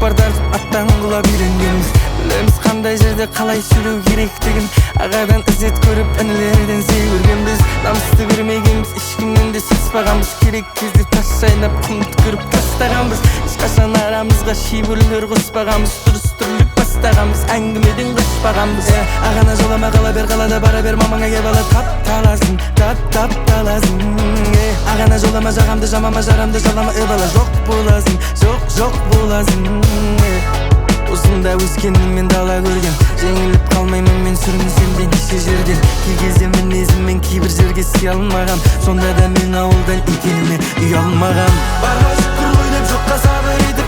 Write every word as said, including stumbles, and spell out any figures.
бар тартып аттан құлап үйренгенбіз. Білеміз қандай жерде қалай сүру керектігін. Ағадан ізет көріп інілерден сый көргенбіз. Намысты көрмегенбіз, ешкімнен де саспағанбыз. Керек кезде тас шайнап құм түкіріп тастағанбыз. Ешқашан арамызға шибірлер қоспағанбыз. Дұрыс түрлік бастағанбыз, әңгімеден қашпағанбыз. Ағана жолама қала бер, қалада бара бер, мамаңа кеп алып тап таласын, тап тап таласын. Ағана жолама жағамды, жамама жарамды, жалама ебала. Жоқ боласың, жоқ жоқ боласың. Осында өскеніммен дала көрген, жеңіліп қалмаймын мен сүрінсем де неше жерден. Кей кезде мінезіммен кейбір жерге сый алмағам, сонда да мен ауылдан екеніме ұялмағам. Барға шүкір ғой деп жоққа сабыр етіп